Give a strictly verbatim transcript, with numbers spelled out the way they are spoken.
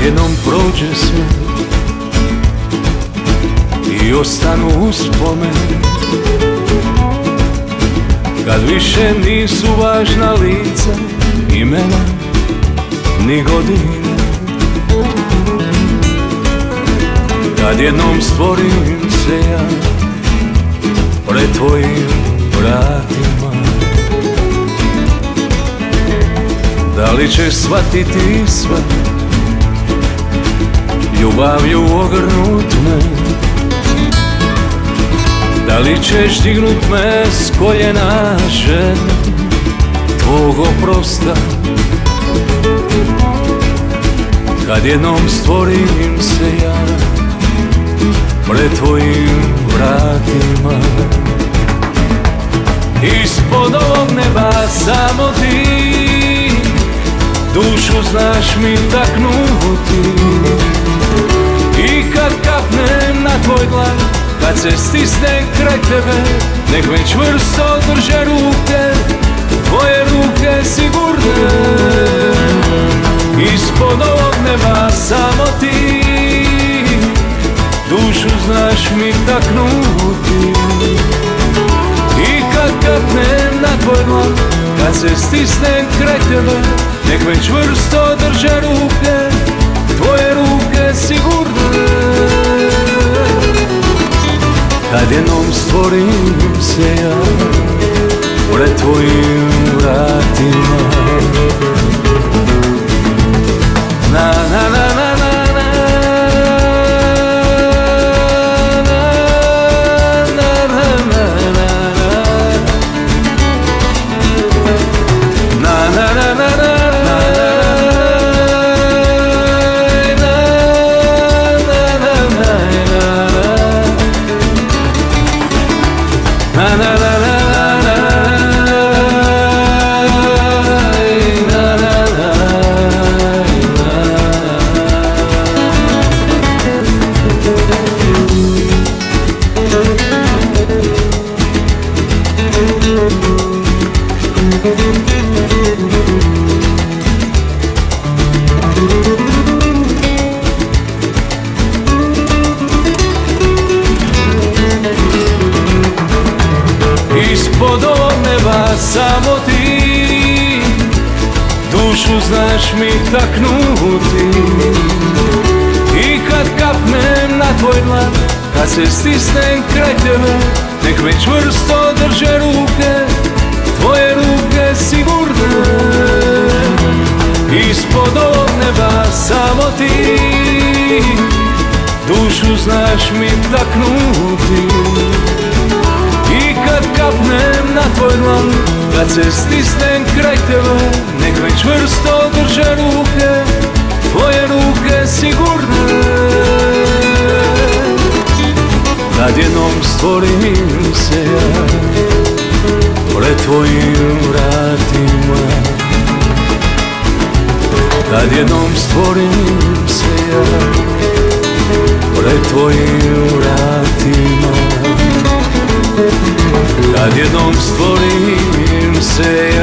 jednom prođe sve i ostanu uspomene, kad više nisu važna lica, imena ni godine, kad jednom stvorim se ja pred tvojim vratima, da li ćeš shvatiti sve, ljubavlju ogrnut me, da li ćeš dignut me s koljena žene tvog oprosta, kad jednom stvorim se ja pred tvojim vratima. Ispod ovog neba samo ti, dušu znaš mi taknuti, i kad kapnem na tvoj dlan, kad se stisne kraj tebe, nek me čvrsto drže ruke, tvoje ruke sigurne. Ispod ovog neba samo ti, dušu znaš mi taknuti, i kad kapnem na tvoj dlan, kad se stisne kraj tebe, nek me čvrsto drže ruke, tvoje ruke sigurne. Kad jednom stvorim se ja pred tvojim vratima, na na na na na ispod ovog neba samo ti, dušu znaš mi taknuti, i kad kapnem na tvoj dlan, kad se stisnem kraj tebe, nek me čvrsto drže ruke, tvoje ruke sigurne. Ispod ovog neba samo ti, dušu znaš mi taknuti, i kad kapnem na tvoj dlan, kad se stisnem kraj tebe, nek me čvrsto drže ruke, tvoje ruke sigurne. Kad jednom stvorim se ja pred tvojim vratima, kad jednom stvorim se ja pred tvojim vratima, kad jednom stvorim se